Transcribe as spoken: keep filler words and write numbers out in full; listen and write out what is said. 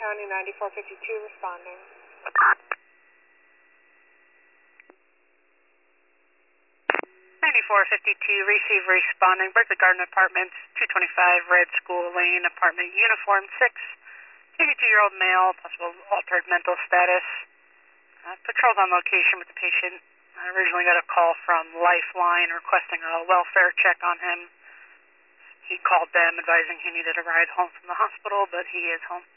County, ninety-four fifty-two, responding. ninety-four fifty-two, receive responding. Berkeley Garden Apartments, two twenty-five Red School Lane, apartment uniform six. fifty-two-year-old male, possible altered mental status. Uh, patrols on location with the patient. I originally got a call from Lifeline requesting a welfare check on him. He called them advising he needed a ride home from the hospital, but he is home.